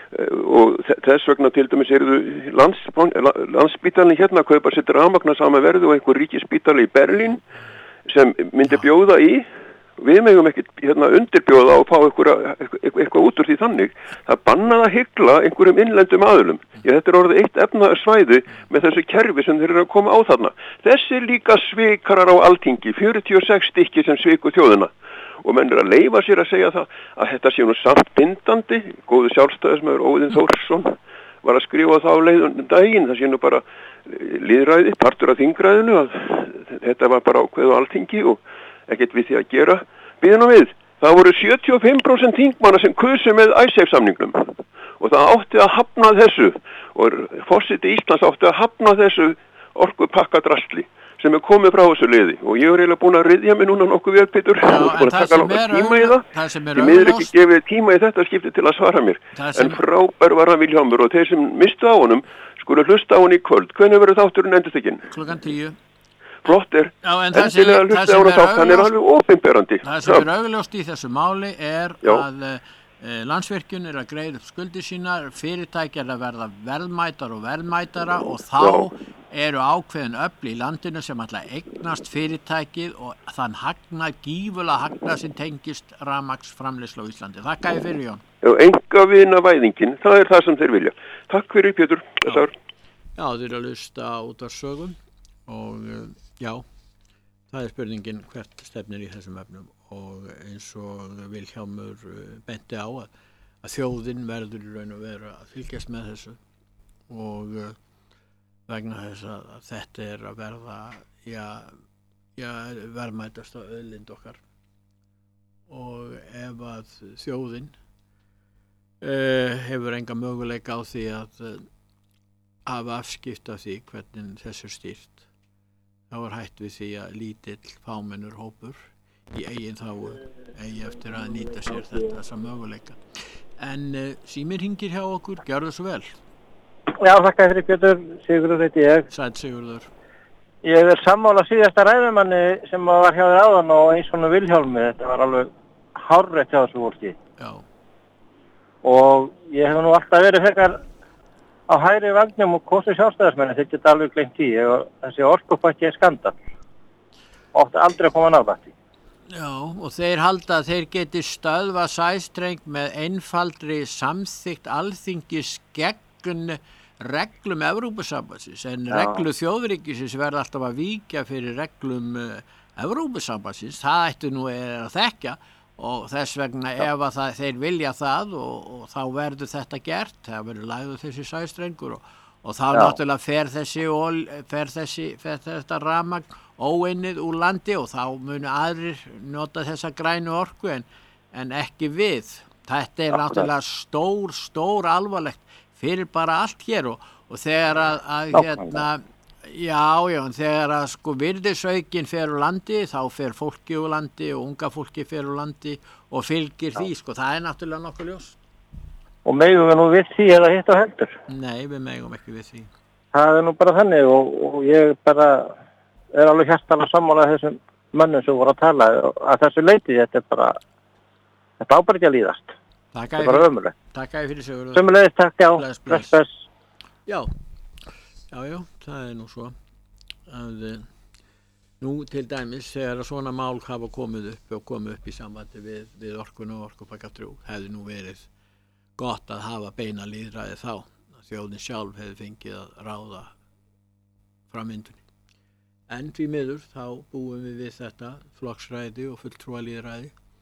og þess vegna til dæmis eru lands, landsspítalinn hérna að kaupa sitt rafmagn að sama verði og einhver ríkisspítali í Berlín sem myndi bjóða í. Við megum ekki hérna undirbjóða og fá eitthvað, eitthvað, eitthvað út úr því þannig. Það bannað að hygla einhverjum innlendum aðilum. Ég, þetta er orðið eitt efnasvæði með þessu kerfi sem þeir eru að koma á þarna. Þessi líka svikarar á Alþingi, fjörutíu og sex stykki sem sviku þjóðina. Og menn er að leyfa sér að segja það að þetta sé nú samt bindandi. Góðu sjálfstæðismaður Óðinn Þórsson var að skrifa þá leiðun daginn. Það sé nú bara lýðræði, partur af þingræðinu að þetta var bara ákveð á Alþingi og ekkert við því að gera. Býðum við, það voru sjötíu og fimm prósent þingmanna sem kusu með Icesave-samningnum og það átti að hafna þessu og forseti Íslands átti að hafna þessu orkupakkadrasli sem er komið frá þessu liði og ég er eiginlega búin að ryðja mig núna nokkuð vel, Pétur. Já, og búin að taka nokkuð tíma í það. Það sem er ég miður ekki gefið tíma í þetta skipti til að svara mér. En frábær var hann Vilhjálmur og þeir sem mistu á honum skulu hlusta á hann í kvöld. Hvenær verður þátturinn endurtekinn? Klukkan tíu. Flott er. Já, en það sem, það sem er augljóst, hann er alveg opinberandi. Það sem er augljóst í þessu máli er Já. að e, Landsvirkjun er að greiða upp skuldir sínar, fyrirtæki er að verða verðmætar og verðmætara og þá Já. eru ákveðin öfl í landinu sem alltaf eignast fyrirtækið og þann hagna, gífulega hagna sem tengist rafmagnsframleiðslu á Íslandi. Þakka ég fyrir, Jón. Já, enga væðingin, það er það sem þeir vilja. Takk fyrir, Pétur. Já, Já þeir eru að hlusta út af sögum og já, það er spurningin hvert stefnir í þessum efnum og eins og Vilhjálmur benti á að, að þjóðin verður í raun og veru að fylgjast með þessu og vegna þess að, að þetta er að verða já, já, verðmætasta auðlind okkar og ef að þjóðin uh, hefur enga möguleika á því að uh, hafa afskipt af því hvernig þessu stýrt þá er hætt við því að lítill fámennur hópur í eigin þáu eigi eftir að nýta sér þetta þessa möguleika. En uh, símir hringir hjá okkur, gjörðu svo vel. Já, þakka fyrir Pétur, Sigurður heiti ég. Sæll Sigurður. Ég er sammála síðasta ræðumanni sem var hjá þér áðan og eins og Vilhjálmi, þetta var alveg hárrétt hjá þessu fólki. Já. Og ég hef nú alltaf verið frekar á hægri vagnum og kosið sjálfstæðismenni, þeir geta alveg gleymt í og þessi orkupakki er skandal. Ótti aldrei að koma nálægt í. Já, og þeir halda að þeir geti stöðva sæstreng með einfaldri samþykkt alþingis gegn reglum Evrópusambandsins, en Já. reglu þjóðríkisins verða alltaf að víkja fyrir reglum Evrópusambandsins, það ættu nú að þekka og þess vegna Já. ef að það, þeir vilja það og, og þá verður þetta gert, það verður lagður þessi sæstrengur og, og þá Já. náttúrulega fer þessi, ol, fer þessi fer þetta rafmagn óeinnið úr landi og þá munu aðrir nota þessa grænu orku en, en ekki við. Þetta er Já. náttúrulega stór, stór alvarlegt fyrir bara allt hér og, og þegar að, að hérna Já, já, en þegar að sko virðisaukin fer úr landi, þá fer fólki úr landi og unga fólki fer úr landi og fylgir já. því, sko, það er náttúrulega nokkuð ljós. Og megum við nú við því eða hitt á heldur? Nei, við megum ekki við því. Það er nú bara þannig og, og ég bara er alveg hjartanlega sammála þessum mönnum sem voru að tala að þessu leiti, þetta er bara, þetta ábært ekki að líðast. Takk þetta er bara ömurlegt. Takk að fyrir Sigurður. Sömulegis, takk, já. Bless, bless. Bless, bless. Já. Já, já, það er nú svo að nú til dæmis þegar svona mál hafa komið upp og komið upp í sambandi við, við orkun og orkupakka þrjú hefði nú verið gott að hafa beina lýðræði þá að þjóðin sjálf hefði fengið að ráða framvindunni. En því miður þá búum við við þetta flokksræði og fulltrúa lýðræði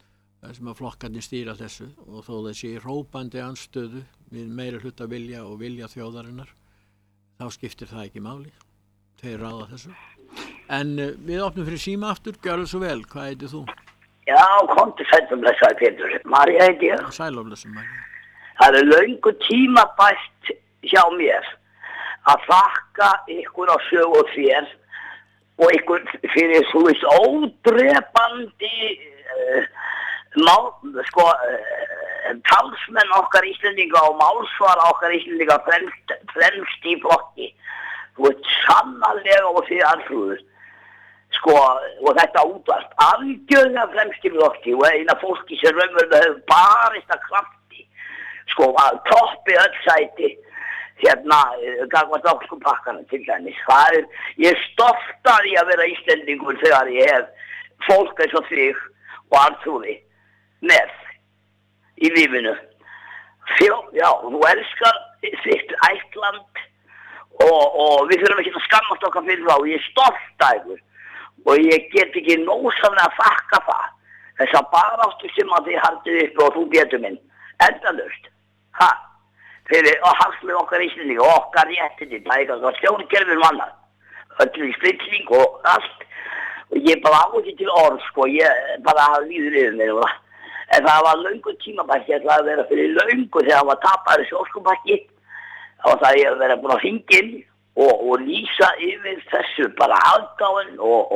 sem að flokkarnir stýra þessu og þó þessi hrópandi anstöðu við meiri hluta vilja og vilja þjóðarinnar, þá skiptir það ekki máli. Þeir ráða þessu. En uh, við opnum fyrir síma aftur, gjörðu svo vel, hvað heitir þú? Já, komdu sælumlesaði Pétur, Marja heiti ég. Sælumlesaði Marja. Það er löngu tímabært hjá mér að þakka ykkur á sögu og þér og ykkur fyrir þú veist ódrepandi uh, Mál, sko, uh, talsmenn okkar Íslendinga og málsvar okkar Íslendinga fremst, fremst í flokki. Þú ert sannarlega og fyrir alþjóður. Sko, og þetta útvart algjörlega fremst í flokki og eina fólki sem raunverulega hefur barist að krafti. Sko, að toppi öll sæti hérna, gangvart áskupakkanum til dæmis. Það er, ég er stolt af því að vera Íslendingur þegar ég hef fólk eins og þig og alþjóði með í lífinu. Fjó, já, þú elskar þitt ættland og, og við þurfum ekki að skammast okkar fyrir það og ég er stolt af ykkur og ég get ekki nósamlega að þakka það þess að baráttu sem að þið haldið upp og þú getur minn endalaust ha, fyrir og hagsmið okkar Íslendinga og okkar réttindi, það er eitthvað stjórnkerfið mannar öllu í splitling og allt og ég bara á ekki til orð sko, ég bara líður yfir mér og það. En það var löngu tímabært, ég ætlaði að vera fyrir löngu þegar það var tapaður þessi óskupakki. Það var það ég að vera búin að hringja inn og, og lýsa yfir þessu bara aðgáin og,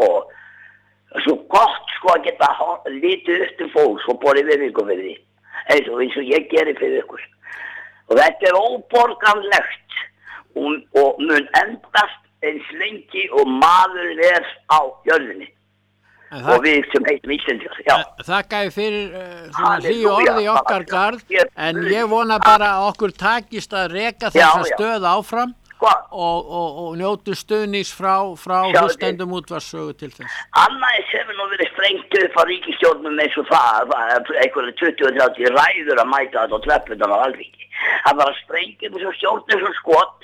og svo gott sko að geta litið upp til fólks og borið við ykkur fyrir því. Eins og, eins og ég gerir fyrir ykkur. Og þetta er óborganlegt og, og mun endast eins lengi og maður er á jörðinni. Það, og við sem heitum Íslendingar, já. Þakka ég fyrir uh, svona hlýju orði í okkar garð, en ég vona bara að okkur takist að reka þessa já, stöð áfram og, og, og njótu stuðnings frá, frá hlustendum útvarpssögu til þess. Annars hefur nú verið sprengt upp á ríkisstjórnum eins og það, einhverju tuttugu til þrjátíu ræður að mæta þetta og tröpputan á Alþingi. Það var að sprengja upp þessu stjórnum sem skot,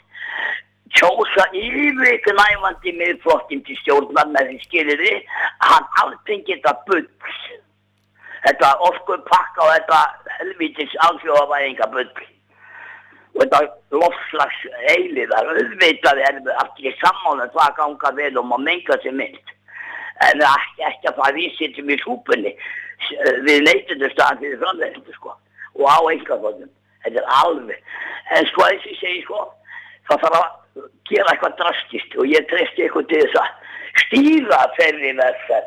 kjósa yfirgnæfandi miðflokkin til stjórnar með því skilyrði að hann aldrei geta bull. Þetta orkupakka og þetta helvítis alþjóðavæðinga bull. Og þetta loftslags eilíðar, auðvitaði erum við allir sammála hvað ganga vel um að menga sem minnst. En ekki, ekki að það við sittum í súpunni við neytendastaðan fyrir framleiðendur sko og á einkaföldum. Þetta er alveg. En sko þess að ég segi sko, það þarf að gera eitthvað drastist og ég treysti eitthvað til þess að stýra þeirri verðferð.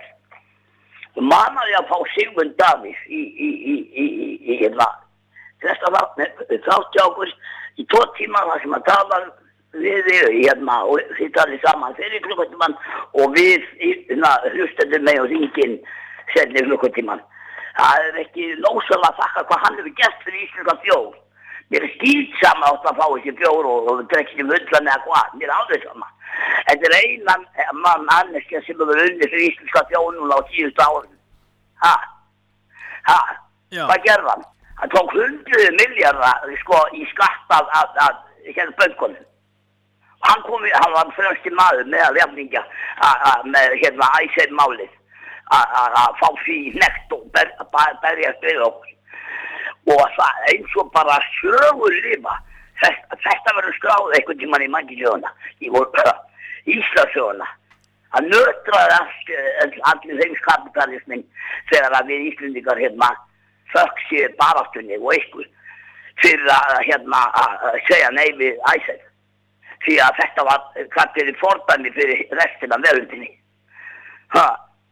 Manaði að fá Sigmund Davíð í, í, í, í, í, hérna, þess að þátti okkur í tvo tíma þar sem að tala við þig, hérna, og þið talið saman fyrir klukkutíman og við, hérna, hlustendur mig og ringin senni klukkutíman. Það er ekki nósam að þakka hvað hann hefur gert fyrir íslenska þjóð. Mér er skýrt sama átt að fá ekki bjór og, og drekki mullan eða hvað, mér er alveg sama. Þetta er einan mann anneskja sem hefur unnið fyrir íslenska þjónum á síðustu árum. Ha? Ha? Já. Hvað gerði hann? Hann tók hundruð milljarða sko í skatt af, af, af hérna bönkunum. Hann kom við, hann var fremsti maður með að jafninga með hérna æsir-málið að fá því nekt og ber, ber, berjast við okkur. Og það eins og bara sögur lifa. Þetta, þetta verður skráð einhvern tímann í mannkynssöguna, í Íslandssöguna. Það nötraði allir, allir heimskapitalismin þegar að við Íslendingar hérna þökk sér baráttunni og einhver fyrir að hérna að segja nei við æsir. Því að þetta var kannski fordæmi fyrir restina veröldinni. Ha.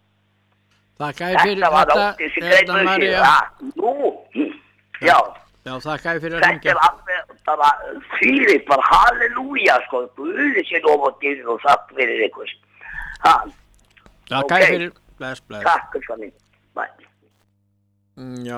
Þakka ég fyrir þetta. Þetta var óttið sem greip auðvitað. Ja, nú. Já, já þakka ég fyrir að ringja. Þetta er alveg bara fyrir, bara halleluja sko, Guði sé lof og dýr og sagt fyrir ykkur. Ha. Þakka ég fyrir, bless, bless. Takk fyrir minn, bæ. Já,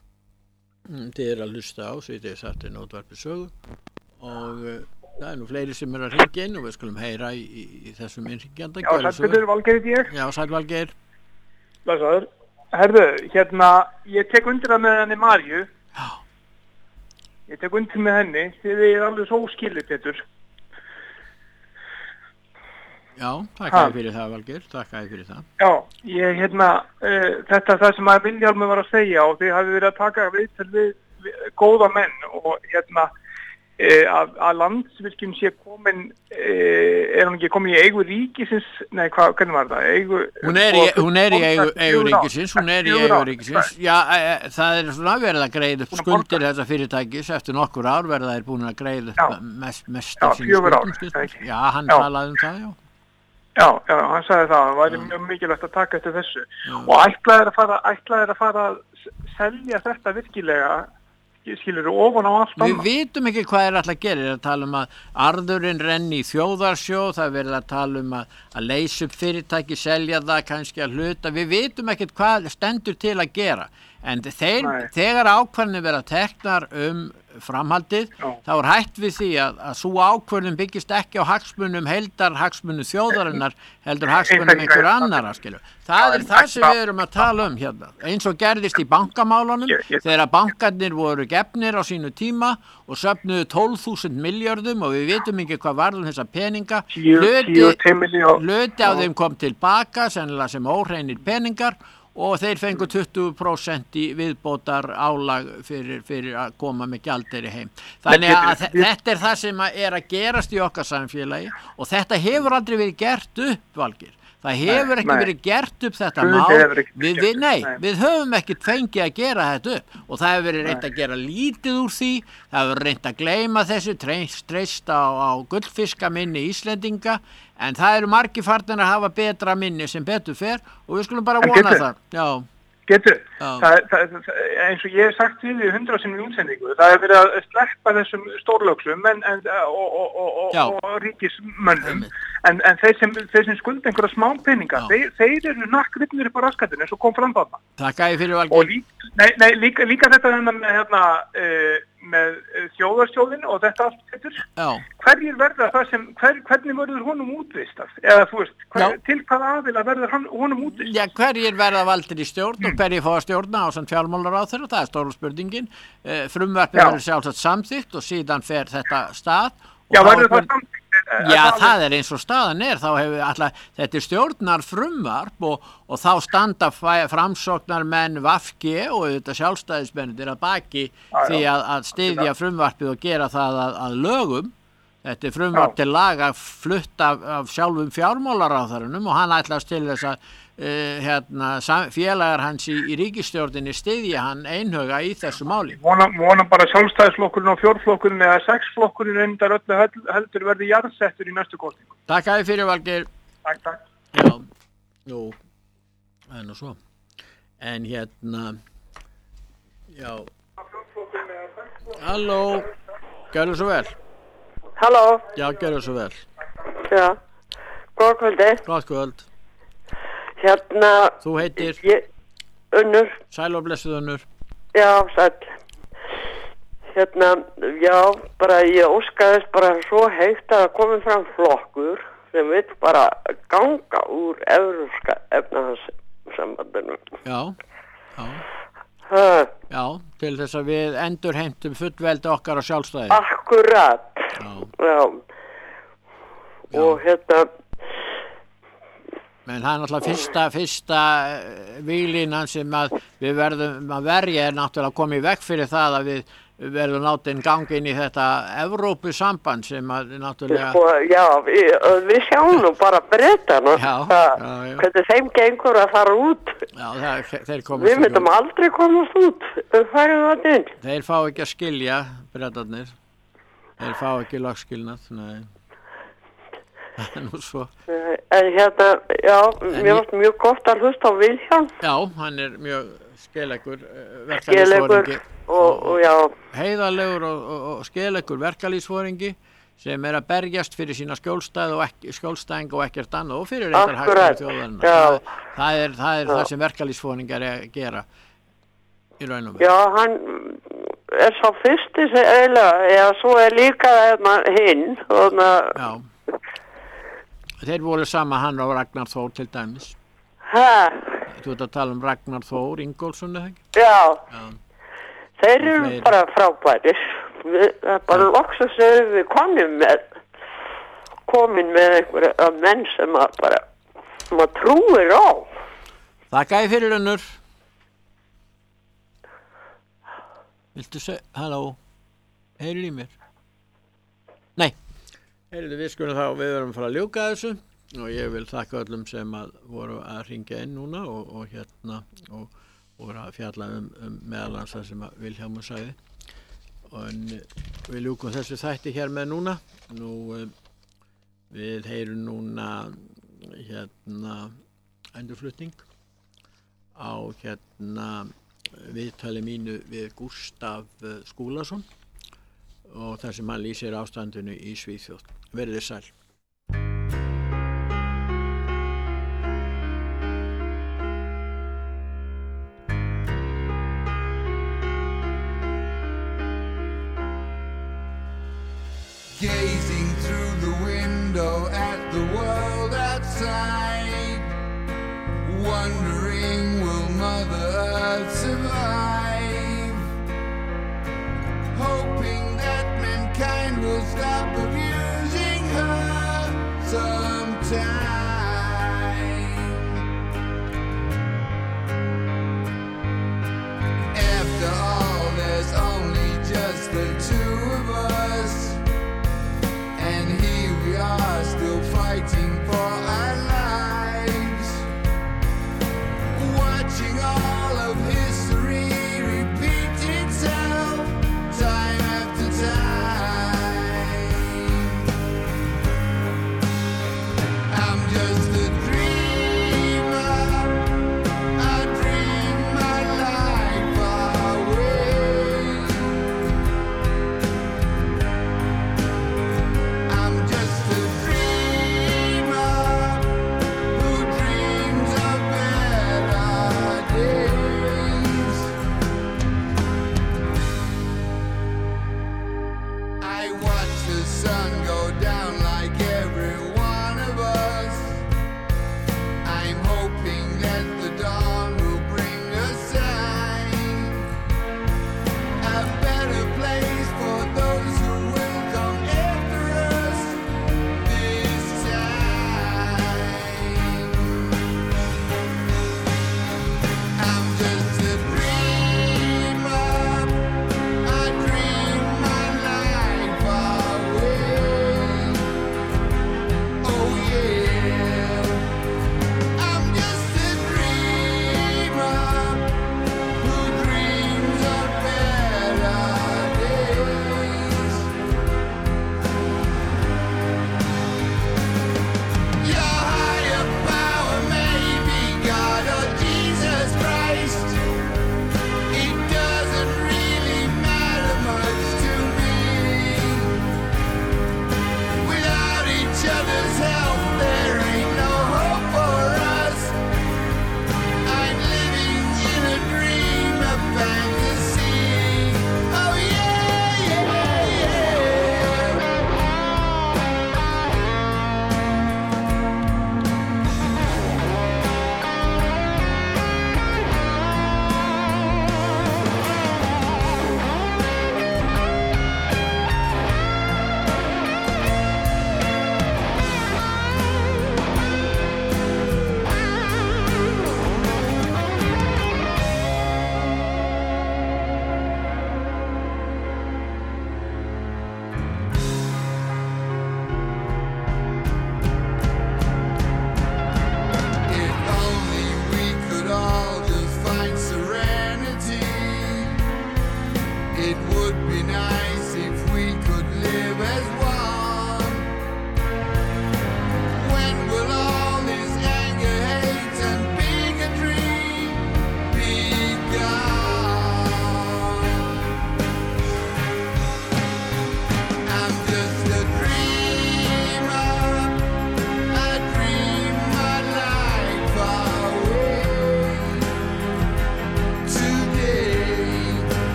þið er að hlusta á, svo þið er satt inn útvarpið sögu og uh, það er nú fleiri sem er að ringja inn og við skulum heyra í, í, í þessum innringjanda. Já, sættur Valgeir heiti ég. Já, sætt Valgeir. Blessaður. Herðu, hérna, ég tek undir það með henni Marju. Já. Ég tek undir með henni, þið er alveg svo skilið, Pétur. Já, takk að fyrir það, Valgeir, takk að fyrir það. Já, ég hérna, uh, þetta er það sem að Vilhjálmur var að segja og þið hafið verið að taka við til við, við góða menn og hérna uh, að, að Landsvirkjun sé komin, uh, er hún ekki komin í eigu ríkisins, nei, hvað, hvernig var það? Eigu, hún er í, hún er í eigu, eigu ríkisins, hún er í eigu ríkisins, já, e, það er svona verið að greiða upp skuldir þessa fyrirtækis, eftir nokkur ár verða þeir búin að greiða upp mest, mest af sínum skuldum. Já, hann talaði um það, já. Já, já, hann sagði það, það væri mjög mikilvægt að taka eftir þessu já. Og ætlaðir að fara, ætlaðir að fara að selja þetta virkilega, skilur, ofan á allt annað. Við vitum ekki hvað er alltaf að gera, er að tala um að arðurinn renni í þjóðarsjóð, það er verið að tala um að, að leysa upp fyrirtæki, selja það, kannski að hluta, við vitum ekkert hvað stendur til að gera, en þeir, þegar ákvarðanir verða teknar um framhaldið, Já. Þá er hætt við því að, að svo ákvörðun byggist ekki á hagsmunum, heldar hagsmunum þjóðarinnar, heldur hagsmunum einhver annara, skilur. Það er það sem við erum að tala um hérna. Eins og gerðist í bankamálunum, þegar bankarnir voru gefnir á sínu tíma og söfnuðu tólf þúsund milljörðum og við vitum ekki hvað varðum þessa peninga. Hluti, hluti á þeim kom tilbaka, sennilega sem óhreinir peningar, og þeir fengu tuttugu prósent í viðbótar álag fyrir, fyrir að koma með gjaldeyri heim. Þannig að þetta er það sem er að gerast í okkar samfélagi og þetta hefur aldrei verið gert upp, Valgeir. Það hefur nei, ekki nei. verið gert upp þetta Hrund mál. Við, við, nei, nei, við höfum ekkert fengið að gera þetta upp og það hefur verið reynt að gera lítið úr því, það hefur reynt að gleyma þessu, treyst á, á gullfiskaminni Íslendinga, en það eru margir farnir að hafa betra minni sem betur fer og við skulum bara vona getur, það. Já. Getur, það, það, það, eins og ég hef sagt við í hundra sinnum í útsendingu, það hefur verið að sleppa þessum stórlöksum en, en, og, og, og, og, og ríkismönnum, en, en þeir sem, sem skulda einhverja smá peninga, þeir, þeir eru nakkvittnir upp á raskatinn eins og kom fram þarna. Takk að ég fyrir Valgeir. Og líka, nei, nei, líka, líka þetta með, hérna, uh, með þjóðarsjóðin og þetta allt betur. Hverjir verða það sem, hver, hvernig verður honum útvistað? Eða þú veist, hver, til hvað aðila verður honum útvistað? Já, hverjir verða valdir í stjórn mm. og hverjir fá að stjórna á samt fjármálaráðherra, það er stóra spurningin. Uh, frumvarpið verður sjálfsagt samþykkt og síðan fer þetta stað. Já, verður það samþykkt? Já, það er eins og staðan er, þá hefur alltaf, þetta er stjórnar frumvarp og, og þá standa framsóknar menn V G og þetta sjálfstæðismennir að baki já, því að, að styðja frumvarpið og gera það að, að lögum. Þetta er frumvarp já. Til laga flutt af, af sjálfum fjármálaráðherranum og hann ætlast til þess að uh, hérna, félagar hans í, í ríkisstjórninni styðja hann einhuga í þessu máli. Vona, vona bara sjálfstæðisflokkurinn og fjórflokkurinn eða sexflokkurinn endar öllu heldur verði jarðsettur í næstu kosningu. Takk að þið fyrir Valgeir. Takk, takk. Já, jú, það er nú svo. En hérna, já, halló, gjörðu svo vel. Halló. Já, gjörðu svo vel. Já, góð kvöldi. Góð kvöld. Hérna. Þú heitir? Ég, Unnur. Sæl og blessuð Unnur. Já, sæl. Hérna, já, bara ég óskaðist bara svo heitt að komi fram flokkur sem vill bara ganga úr evrópska efnahagssambandinu. Já, já. Ha. Já, til þess að við endurheimtum fullveldi okkar á sjálfstæði. Akkurat. Já. Já. Og hérna. Men það er náttúrulega fyrsta, fyrsta víglínan sem að við verðum að verja er náttúrulega að koma í veg fyrir það að við verðum látin gangi inn í þetta Evrópusamband sem að náttúrulega... Sko, já, við, við sjáum nú bara Bretana, hvernig þeim gengur að fara út. Já, það, þeir komast... Við myndum aldrei komast út, við færum það inn. Þeir fá ekki að skilja, Bretarnir. Þeir fá ekki lagskilnað, nei. Það er nú svo. En hérna, já, en mér varst mjög gott að hlusta á Vilhjálm. Já, hann er mjög skelegur verkefnisforingi. Og, og já. Heiðarlegur og, og, og skelegur verkalýsforingi sem er að berjast fyrir sína skjólstæð og ekki, skjólstæðing og ekkert annað og fyrir reyndar hagsmunir þjóðarinnar. Það, það er það, er það sem verkalýsforingar er að gera í raun og veru. Já, hann er svo fyrsti sem eiginlega, já, svo er líka hinn. Já. Þeir voru sama hann og Ragnar Þór til dæmis. Hæ? Þú ert að tala um Ragnar Þór Ingólfsson, eða ekki? Já. Já. Þeir eru bara frábærir. Það er bara loksast þegar við komum með komin með einhverja menn sem að bara maður trúir á. Þakka þér fyrir, Unnur. Viltu segja, halló, heyrðu í mér? Nei, heyrðu, við skulum þá, við verum að fara að ljúka þessu og ég vil þakka öllum sem að voru að hringja inn núna og, og hérna og voru að fjalla um, um meðalans það sem að Vilhjálmur sagði. Og við ljúkum þessu þætti hér með núna. Nú, við heyrum núna hérna endurflutning á hérna viðtali mínu við Gústaf Skúlason og þar sem hann lýsir ástandinu í Svíþjóð. Verið þið sæl. Gazing through the window at the world outside, wondering will Mother Earth survive, hoping that mankind will stop abusing her sometime. After all, there's only just the two of us, and here we are still fighting for our lives, watching all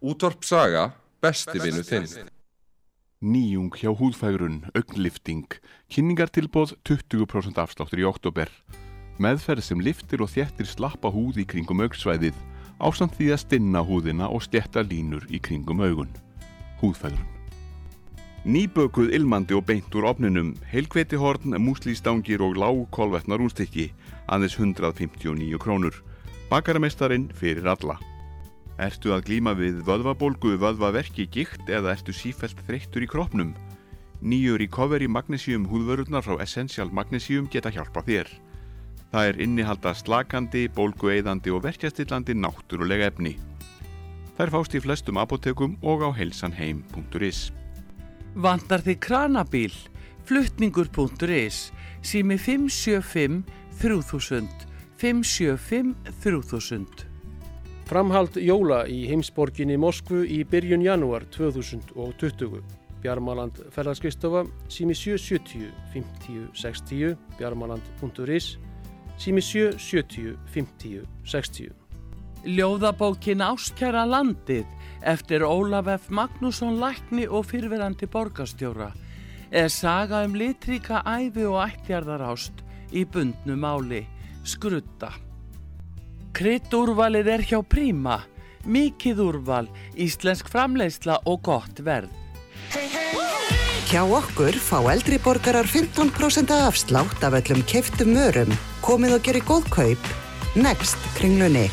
Útvarp Saga, besti vinur þinn. Nýjung hjá húðfægrun, augnlifting, kynningartilboð tuttugu prósent afsláttur í október. Meðferð sem liftir og þéttir slappa húð í kringum augsvæðið, ásamt því að stinna húðina og stétta línur í kringum augun. Húðfægrun. Nýbökuð ilmandi og beint úr ofninum, heilhveitihorn, múslístangir og lág kolvetna rúnstykki, aðeins hundrað fimmtíu og níu krónur. Bakarameistarinn fyrir alla. Ertu að glíma við vöðvabólgu, vöðvaverki, gikt eða ertu sífellt þreyttur í kroppnum? Nýju Recovery Magnesium húðvörurnar frá Essential Magnesium geta hjálpað þér. Það er innihalda slakandi, bólgueyðandi og verkjastillandi náttúrulega efni. Þær fást í flestum apótekum og á heilsanheim punktur is. Vantar þig kranabíl? Flutningur punktur is, sími fimm sjö fimm þrjú þúsund, fimm sjö fimm þrjú þúsund. Framhald jóla í heimsborginni Moskvu í byrjun janúar tvö þúsund og tuttugu. Bjarmaland ferðaskristofa, sími sjö sjötíu fimmtíu sextíu, bjarmaland punktur is, sími sjö sjötíu fimmtíu sextíu. Ljóðabókin Ástkæra landið eftir Ólaf F. Magnússon lækni og fyrrverandi borgarstjóra er saga um litríka ævi og ættjarðarást í bundnu máli, skrudda. Kryddúrvalið er hjá Prima, mikið úrval, íslensk framleiðsla og gott verð. Hjá okkur fá eldri borgarar fimmtán prósent afslátt af öllum keyptum vörum. Komið og gerið góð kaup. Next Kringlunni.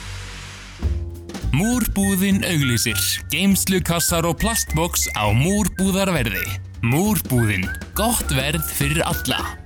Múrbúðin auglýsir, geymslukassar og plastbox á múrbúðarverði. Múrbúðin, gott verð fyrir alla.